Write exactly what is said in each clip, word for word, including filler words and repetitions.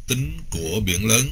tính của biển lớn.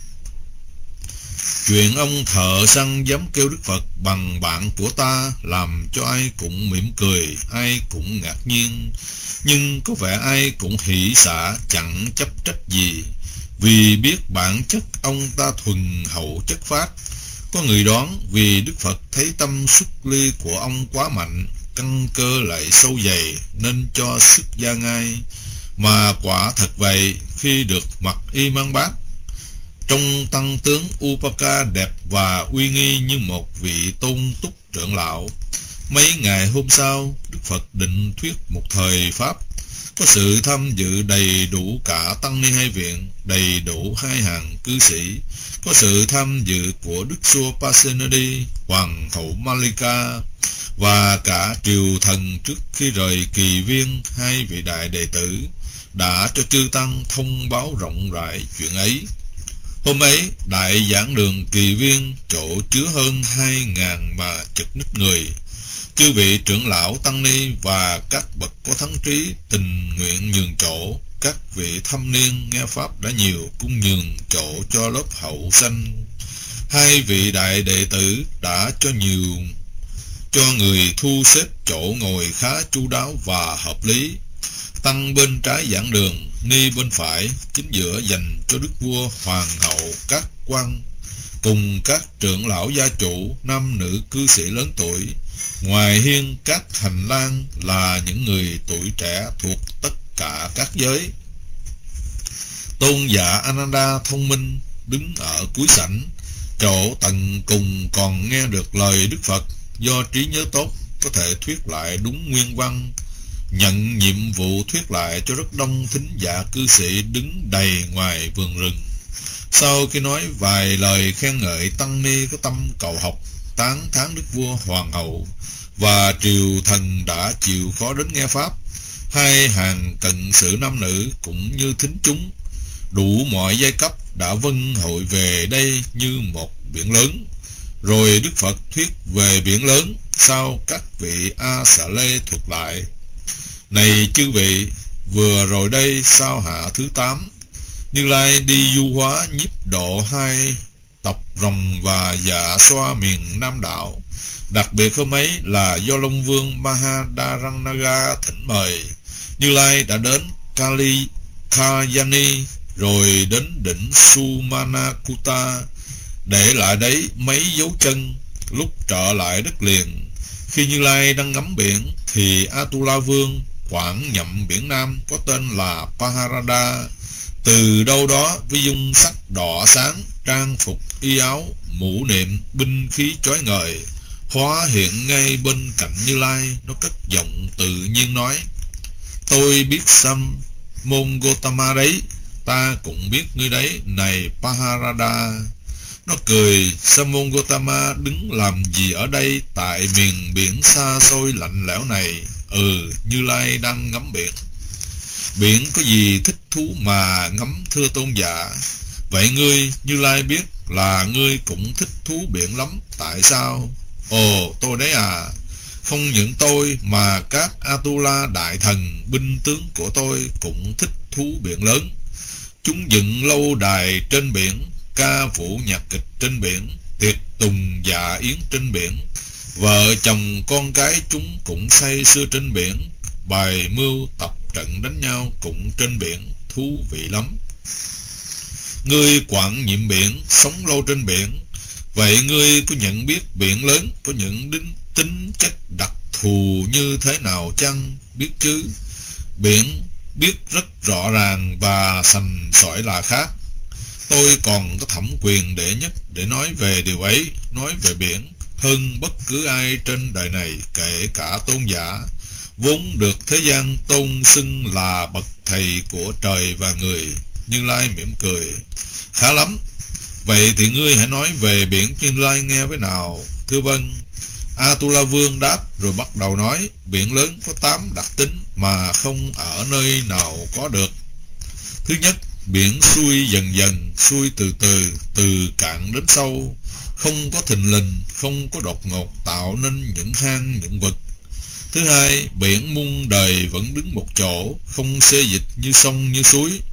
Chuyện ông thợ săn dám kêu Đức Phật bằng bạn của ta làm cho ai cũng mỉm cười, ai cũng ngạc nhiên, nhưng có vẻ ai cũng hỷ xả, chẳng chấp trách gì, vì biết bản chất ông ta thuần hậu chất phát. Có người đoán vì Đức Phật thấy tâm xuất ly của ông quá mạnh, căn cơ lại sâu dày, nên cho xuất gia ngay. Mà quả thật vậy, khi được mặc y mang bát, trong tăng tướng Upaka đẹp và uy nghi như một vị tôn túc trưởng lão. Mấy ngày hôm sau, Đức Phật định thuyết một thời Pháp. Có sự tham dự đầy đủ cả tăng ni hai viện, đầy đủ hai hàng cư sĩ. Có sự tham dự của Đức Sopasenadi, Hoàng hậu Malika, và cả triều thần. Trước khi rời Kỳ Viên, hai vị đại đệ tử đã cho chư tăng thông báo rộng rãi chuyện ấy. Hôm ấy, đại giảng đường Kỳ Viên, chỗ chứa hơn hai ngàn mà chật ních người. Chư vị trưởng lão tăng ni và các bậc có thắng trí tình nguyện nhường chỗ. Các vị thâm niên nghe pháp đã nhiều, cũng nhường chỗ cho lớp hậu sanh. Hai vị đại đệ tử đã cho nhiều cho người thu xếp chỗ ngồi khá chu đáo và hợp lý. Tăng bên trái giảng đường, ni bên phải, chính giữa dành cho đức vua, hoàng hậu, các quan cùng các trưởng lão gia chủ, nam nữ cư sĩ lớn tuổi. Ngoài hiên các hành lang là những người tuổi trẻ thuộc tất cả các giới. Tôn giả Ananda thông minh đứng ở cuối sảnh, chỗ tận cùng còn nghe được lời Đức Phật. Do trí nhớ tốt, có thể thuyết lại đúng nguyên văn, nhận nhiệm vụ thuyết lại cho rất đông thính giả cư sĩ đứng đầy ngoài vườn rừng. Sau khi nói vài lời khen ngợi tăng ni có tâm cầu học, tán thán đức vua, hoàng hậu và triều thần đã chịu khó đến nghe pháp, hai hàng cận sự nam nữ cũng như thính chúng đủ mọi giai cấp đã vâng hội về đây như một biển lớn. Rồi Đức Phật thuyết về biển lớn, sau các vị A Xà Lê thuật lại: Này chư vị, vừa rồi đây sau hạ thứ tám, Như Lai đi du hóa nhiếp độ hai tộc rồng và dạ xoa miền Nam Đạo. Đặc biệt hôm ấy là do Long Vương Mahadaranaga thỉnh mời, Như Lai đã đến Kali Kayani, rồi đến đỉnh Sumanakuta, để lại đấy mấy dấu chân. Lúc trở lại đất liền, khi Như Lai đang ngắm biển, thì Atula Vương quản nhậm biển Nam có tên là Paharada, từ đâu đó với dung sắc đỏ sáng, trang phục y áo, mũ niệm, binh khí chói ngời, hóa hiện ngay bên cạnh Như Lai. Nó cất giọng tự nhiên nói: Tôi biết Sam Môn Gotama đấy, ta cũng biết ngươi đấy, này Paharada. Nó cười: Sam Môn Gotama đứng làm gì ở đây tại miền biển xa xôi lạnh lẽo này? Ừ, Như Lai đang ngắm biển. Biển có gì thích thú mà ngắm, thưa tôn giả? Vậy ngươi, Như Lai biết là ngươi cũng thích thú biển lắm, tại sao? Ồ, tôi đấy à. Không những tôi mà các Atula đại thần, binh tướng của tôi cũng thích thú biển lớn. Chúng dựng lâu đài trên biển, ca vũ nhạc kịch trên biển, tiệc tùng dạ yến trên biển. Vợ chồng con cái chúng cũng say sưa trên biển, bài mưu tập trận đánh nhau cũng trên biển, thú vị lắm. Ngươi quản nhiệm biển, sống lâu trên biển, vậy ngươi có nhận biết biển lớn có những đính, tính chất đặc thù như thế nào chăng? Biết chứ. Biển biết rất rõ ràng và sành sỏi là khác. Tôi còn có thẩm quyền đệ nhất để nói về điều ấy, nói về biển, hơn bất cứ ai trên đời này, kể cả tôn giả, vốn được thế gian tôn xưng là bậc thầy của trời và người. Như Lai mỉm cười: Khá lắm. Vậy thì ngươi hãy nói về biển Như Lai nghe với nào. Thưa vâng. Atula Vương đáp, rồi bắt đầu nói: Biển lớn có tám đặc tính mà không ở nơi nào có được. Thứ nhất, biển xuôi dần dần, xuôi từ từ, từ cạn đến sâu, không có thình lình, không có đột ngột tạo nên những hang, những vực. Thứ hai, biển muôn đời vẫn đứng một chỗ, không xê dịch như sông như suối.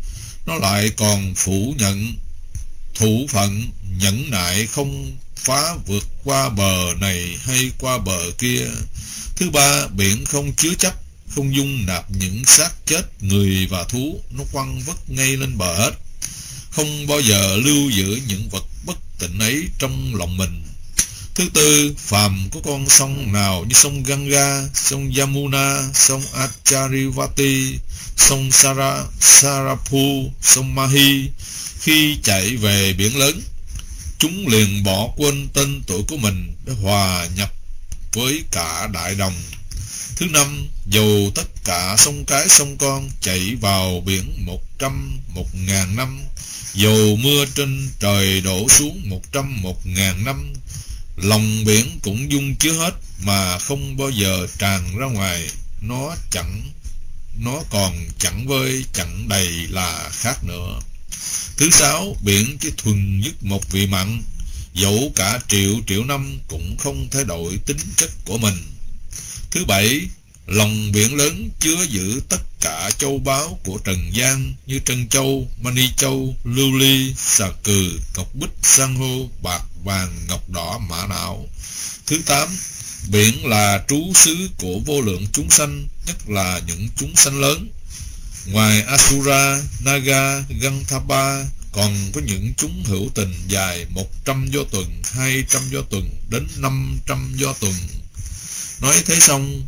nó lại còn phủ nhận thủ phận, nhẫn nại không phá vượt qua bờ này hay qua bờ kia. Thứ ba, biển không chứa chấp, không dung nạp những xác chết người và thú, nó quăng vất ngay lên bờ hết, không bao giờ lưu giữ những vật bất tịnh ấy trong lòng mình. Thứ tư, phàm có con sông nào như sông Ganga, sông Yamuna, sông Acharivati, sông Sara, Sarapu, sông Mahi, khi chạy về biển lớn, chúng liền bỏ quên tên tuổi của mình để hòa nhập với cả đại đồng. Thứ năm, dù tất cả sông cái sông con chảy vào biển một trăm một ngàn năm, dù mưa trên trời đổ xuống một trăm một ngàn năm, lòng biển cũng dung chứa hết mà không bao giờ tràn ra ngoài. Nó chẳng Nó còn chẳng vơi chẳng đầy là khác nữa. Thứ sáu, biển chỉ thuần nhất một vị mặn, dẫu cả triệu triệu năm cũng không thay đổi tính chất của mình. Thứ bảy, lòng biển lớn chứa giữ tất cả châu báu của trần gian như trân châu, mani châu, lưu ly, xà cừ, ngọc bích, san hô, bạc, vàng, ngọc đỏ, mã não. Thứ tám, biển là trú xứ của vô lượng chúng sanh, nhất là những chúng sanh lớn. Ngoài Asura, Naga, Gandhapa, còn có những chúng hữu tình dài một trăm do tuần, hai trăm do tuần, đến năm trăm do tuần. Nói thế xong,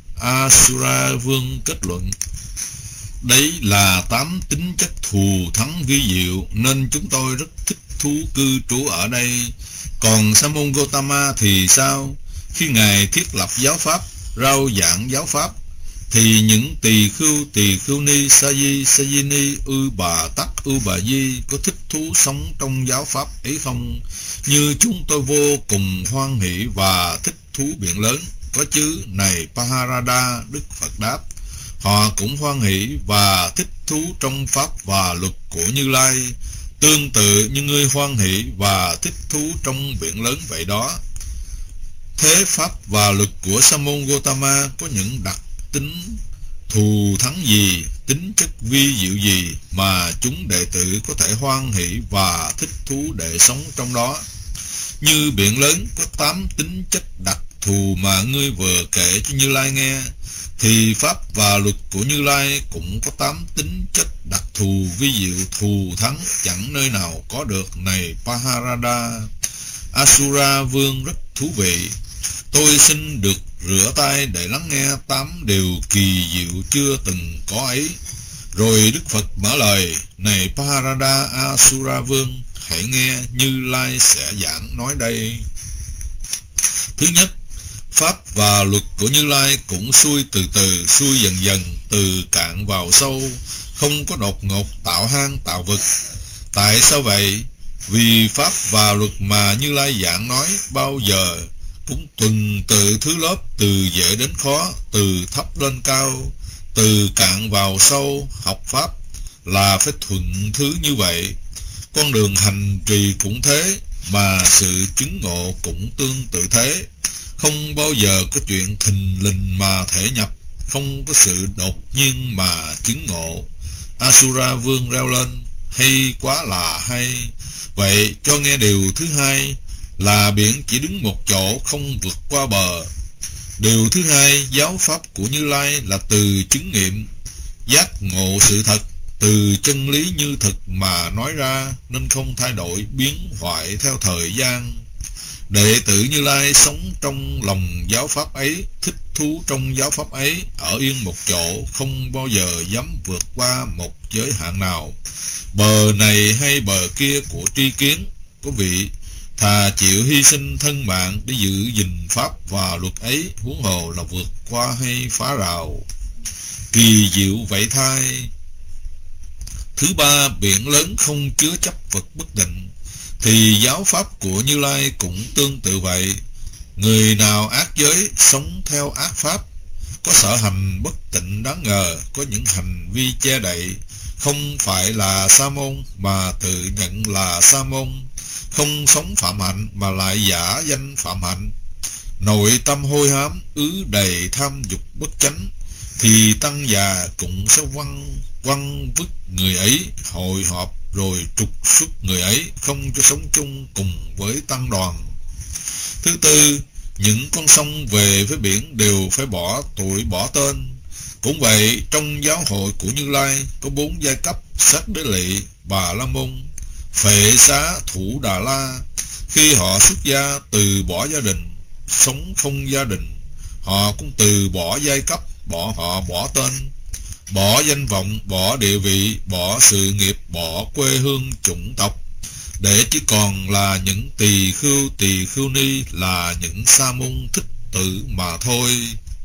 Asura vương kết luận, đấy là tám tính chất thù thắng vi diệu, nên chúng tôi rất thích thú cư trú ở đây. Còn Sa môn Gotama thì sao? Khi Ngài thiết lập giáo pháp, rao giảng giáo pháp, thì những tỳ khưu, tỳ khưu ni, sa di, sa di ni, ư bà tắc, ư bà di có thích thú sống trong giáo pháp ấy không? Như chúng tôi vô cùng hoan hỷ và thích thú biển lớn, có chứ, này Paharada? Đức Phật đáp, họ cũng hoan hỷ và thích thú trong pháp và luật của Như Lai, tương tự như ngươi hoan hỷ và thích thú trong biển lớn vậy đó. Thế pháp và luật của Sa môn Gotama có những đặc tính thù thắng gì, tính chất vi diệu gì mà chúng đệ tử có thể hoan hỷ và thích thú để sống trong đó? Như biển lớn có tám tính chất đặc thù mà ngươi vừa kể cho Như Lai nghe, thì pháp và luật của Như Lai cũng có tám tính chất đặc thù vi diệu thù thắng, chẳng nơi nào có được, này Paharada. Asura vương rất thú vị. Tôi xin được rửa tay để lắng nghe tám điều kỳ diệu chưa từng có ấy. Rồi Đức Phật mở lời, này Paharada Asura vương, hãy nghe, Như Lai sẽ giảng nói đây. Thứ nhất, pháp và luật của Như Lai cũng xuôi từ từ, xuôi dần dần, từ cạn vào sâu, không có đột ngột tạo hang tạo vực. Tại sao vậy? Vì pháp và luật mà Như Lai giảng nói bao giờ cũng tuần tự thứ lớp, từ dễ đến khó, từ thấp lên cao, từ cạn vào sâu. Học pháp là phải thuận thứ như vậy. Con đường hành trì cũng thế, mà sự chứng ngộ cũng tương tự thế. Không bao giờ có chuyện thình lình mà thể nhập, không có sự đột nhiên mà chứng ngộ. Asura vương reo lên, hay quá là hay. Vậy cho nghe điều thứ hai là biển chỉ đứng một chỗ, không vượt qua bờ. Điều thứ hai, giáo pháp của Như Lai là từ chứng nghiệm, giác ngộ sự thật, từ chân lý như thực mà nói ra, nên không thay đổi biến hoại theo thời gian. Đệ tử Như Lai sống trong lòng giáo pháp ấy, thích thú trong giáo pháp ấy, ở yên một chỗ, không bao giờ dám vượt qua một giới hạn nào, bờ này hay bờ kia của tri kiến. Có vị thà chịu hy sinh thân mạng để giữ gìn pháp và luật ấy, huống hồ là vượt qua hay phá rào. Kỳ diệu vậy thay. Thứ ba, biển lớn không chứa chấp vật bất định, thì giáo pháp của Như Lai cũng tương tự vậy. Người nào ác giới, sống theo ác pháp, có sở hành bất tịnh đáng ngờ, có những hành vi che đậy, không phải là sa môn mà tự nhận là sa môn, không sống phạm hạnh mà lại giả danh phạm hạnh, nội tâm hôi hám, ứ đầy tham dục bất chánh, thì tăng già cũng sẽ văng quăng vứt người ấy, hội họp rồi trục xuất người ấy, không cho sống chung cùng với tăng đoàn. Thứ tư, những con sông về với biển đều phải bỏ tuổi bỏ tên. Cũng vậy, trong giáo hội của Như Lai có bốn giai cấp: Sát Đế Lị, Bà La Môn, Phệ Xá, Thủ Đà La. Khi họ xuất gia từ bỏ gia đình, sống không gia đình, họ cũng từ bỏ giai cấp, bỏ họ bỏ tên, bỏ danh vọng, bỏ địa vị, bỏ sự nghiệp, bỏ quê hương chủng tộc, để chỉ còn là những tỳ khưu tỳ khưu ni, là những sa môn thích tử mà thôi.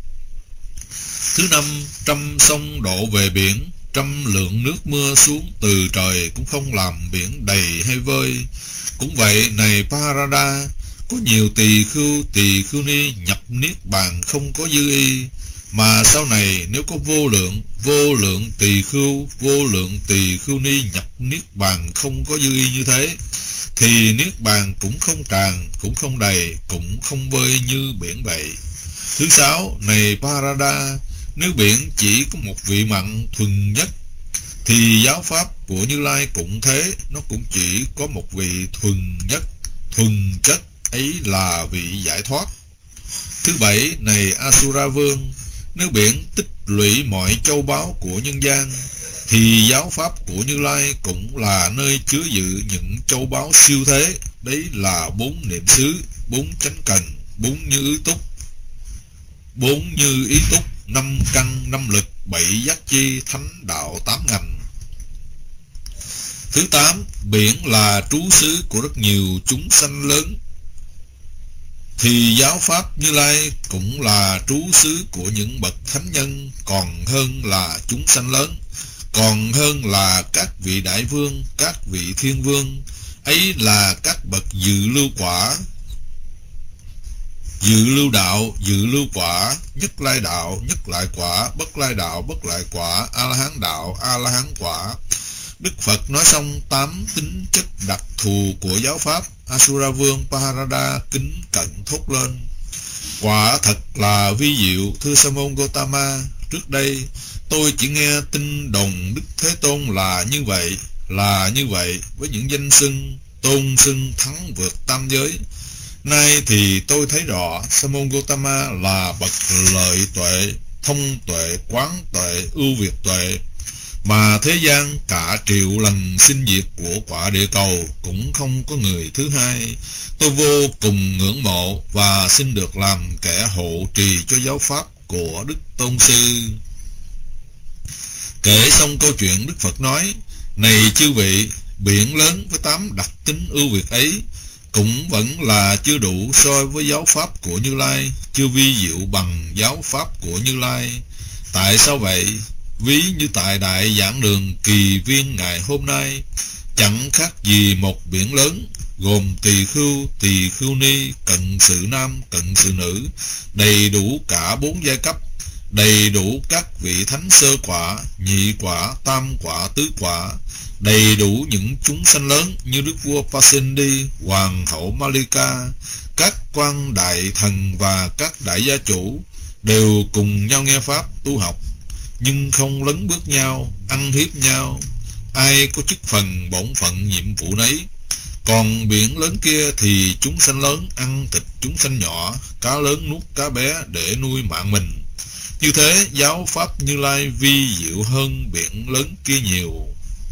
Thứ năm, trăm sông đổ về biển, trăm lượng nước mưa xuống từ trời cũng không làm biển đầy hay vơi. Cũng vậy, này Parada, có nhiều tỳ khưu tỳ khưu ni nhập niết bàn không có dư y, mà sau này nếu có vô lượng vô lượng tỳ khưu vô lượng tỳ khưu ni nhập niết bàn không có dư y như thế, thì niết bàn cũng không tràn, cũng không đầy, cũng không vơi như biển vậy. Thứ sáu, này Parada, nếu biển chỉ có một vị mặn thuần nhất, thì giáo pháp của Như Lai cũng thế, nó cũng chỉ có một vị thuần nhất, thuần chất, ấy là vị giải thoát. Thứ bảy, này Asura Vương, nếu biển tích lũy mọi châu báu của nhân gian, thì giáo pháp của Như Lai cũng là nơi chứa dự những châu báu siêu thế. Đấy là bốn niệm xứ, bốn chánh cần, bốn như ý túc, bốn như ý túc, năm căn, năm lực, bảy giác chi, thánh đạo, tám ngành. Thứ tám, biển là trú xứ của rất nhiều chúng sanh lớn, thì giáo pháp Như Lai cũng là trú xứ của những bậc thánh nhân, còn hơn là chúng sanh lớn, còn hơn là các vị đại vương, các vị thiên vương, ấy là các bậc dự lưu quả, dự lưu đạo, dự lưu quả, nhất lai đạo, nhất lại quả, bất lai đạo, bất lại quả, a la hán đạo, a la hán quả. Đức Phật nói xong tám tính chất đặc thù của giáo pháp. Asura Vương Parada kính cẩn thốt lên: quả thật là vi diệu, thưa Sa môn Gotama. Trước đây tôi chỉ nghe tin đồn Đức Thế Tôn là như vậy, là như vậy, với những danh xưng tôn xưng thắng vượt tam giới. Nay thì tôi thấy rõ Sa môn Gotama là bậc lợi tuệ, thông tuệ, quán tuệ, ưu việt tuệ, mà thế gian cả triệu lần sinh diệt của quả địa cầu cũng không có người thứ hai. Tôi vô cùng ngưỡng mộ và xin được làm kẻ hộ trì cho giáo pháp của Đức Tôn Sư. Kể xong câu chuyện, Đức Phật nói: này chư vị, biển lớn với tám đặc tính ưu việt ấy cũng vẫn là chưa đủ so với giáo pháp của Như Lai, chưa vi diệu bằng giáo pháp của Như Lai. Tại sao vậy? Ví như tại Đại Giảng Đường Kỳ Viên ngày hôm nay, chẳng khác gì một biển lớn, gồm tỳ khưu, tỳ khưu ni, cận sự nam, cận sự nữ, đầy đủ cả bốn giai cấp, đầy đủ các vị thánh sơ quả, nhị quả, tam quả, tứ quả, đầy đủ những chúng sanh lớn như Đức vua Pasindi, Hoàng hậu Malika, các quan đại thần và các đại gia chủ, đều cùng nhau nghe pháp tu học, nhưng không lấn bước nhau, ăn hiếp nhau, ai có chức phần bổn phận nhiệm vụ nấy. Còn biển lớn kia thì chúng sanh lớn ăn thịt chúng sanh nhỏ, cá lớn nuốt cá bé để nuôi mạng mình. Như thế giáo pháp Như Lai vi diệu hơn biển lớn kia nhiều.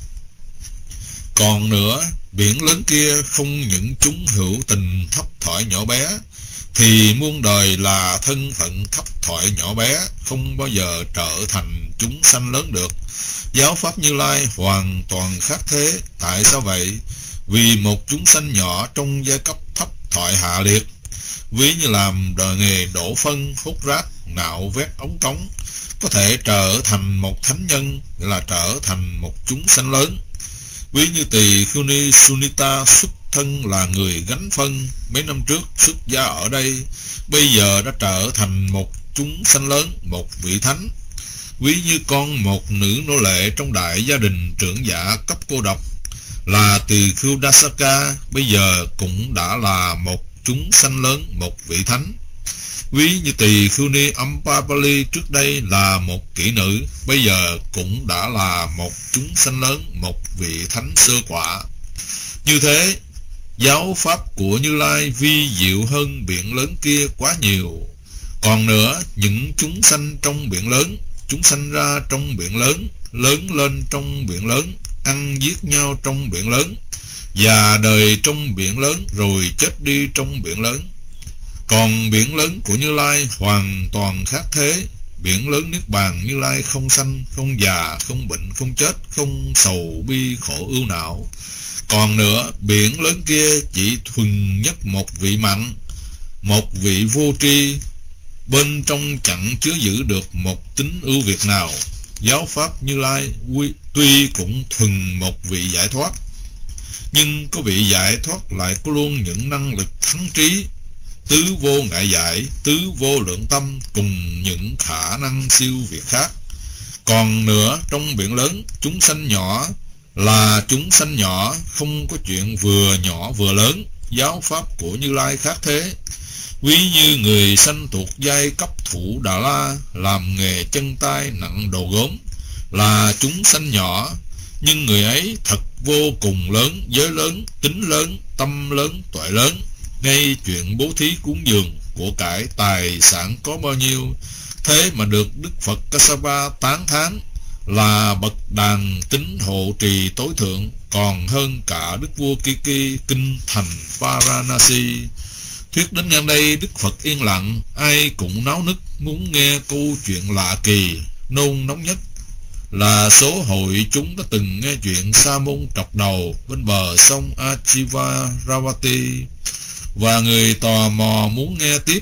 Còn nữa, biển lớn kia không những chúng hữu tình thấp thỏi nhỏ bé, thì muôn đời là thân phận thấp thỏi nhỏ bé, không bao giờ trở thành chúng sanh lớn được. Giáo pháp Như Lai hoàn toàn khác thế. Tại sao vậy? Vì một chúng sanh nhỏ trong giai cấp thấp thỏi hạ liệt, ví như làm đời nghề đổ phân, hút rác, nạo vét ống cống, có thể trở thành một thánh nhân, là trở thành một chúng sanh lớn. Ví như tỳ khưu ni Sunita xuất thân là người gánh phân, mấy năm trước xuất gia ở đây, bây giờ đã trở thành một chúng sanh lớn, một vị thánh. Ví như con một nữ nô lệ trong đại gia đình trưởng giả cấp cô độc, là tỳ khưu Dasaka, bây giờ cũng đã là một chúng sanh lớn, một vị thánh. Ví như Tỳ Khưu Ni Ampapali trước đây là một kỹ nữ, bây giờ cũng đã là một chúng sanh lớn, một vị thánh sơ quả. Như thế, giáo pháp của Như Lai vi diệu hơn biển lớn kia quá nhiều. Còn nữa, những chúng sanh trong biển lớn, chúng sanh ra trong biển lớn, lớn lên trong biển lớn, ăn giết nhau trong biển lớn, già đời trong biển lớn, rồi chết đi trong biển lớn. Còn biển lớn của Như Lai hoàn toàn khác thế. Biển lớn Niết Bàn Như Lai không sanh, không già, không bệnh, không chết, không sầu bi khổ ưu não. Còn nữa, biển lớn kia chỉ thuần nhất một vị mặn, một vị vô tri, bên trong chẳng chứa giữ được một tính ưu việt nào. Giáo pháp Như Lai tuy cũng thuần một vị giải thoát, nhưng có vị giải thoát lại có luôn những năng lực thắng trí, tứ vô ngại giải, tứ vô lượng tâm, cùng những khả năng siêu việt khác. Còn nữa, trong biển lớn, chúng sanh nhỏ là chúng sanh nhỏ, không có chuyện vừa nhỏ vừa lớn. Giáo pháp của Như Lai khác thế. Ví như người sanh thuộc giai cấp thủ Đà La, làm nghề chân tay nặng đồ gốm, là chúng sanh nhỏ, nhưng người ấy thật vô cùng lớn, giới lớn, tính lớn, tâm lớn, tuệ lớn. Ngay chuyện bố thí cúng dường, của cải tài sản có bao nhiêu, thế mà được Đức Phật Kassapa tán thán là bậc đàn tín hộ trì tối thượng, còn hơn cả Đức vua Kiki kinh thành Varanasi. Thuyết đến ngang đây, Đức Phật yên lặng, ai cũng náo nức muốn nghe câu chuyện lạ kỳ. Nôn nóng nhất là số hội chúng đã từng nghe chuyện Sa môn trọc đầu bên bờ sông Achivaravati, và người tò mò muốn nghe tiếp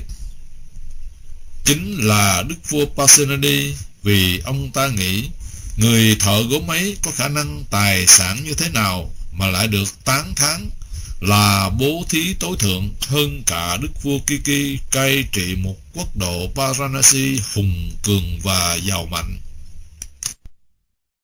chính là Đức vua Pasenadi, vì ông ta nghĩ người thợ gốm ấy có khả năng tài sản như thế nào mà lại được tán thán là bố thí tối thượng, hơn cả Đức vua Kiki cai trị một quốc độ Varanasi hùng cường và giàu mạnh.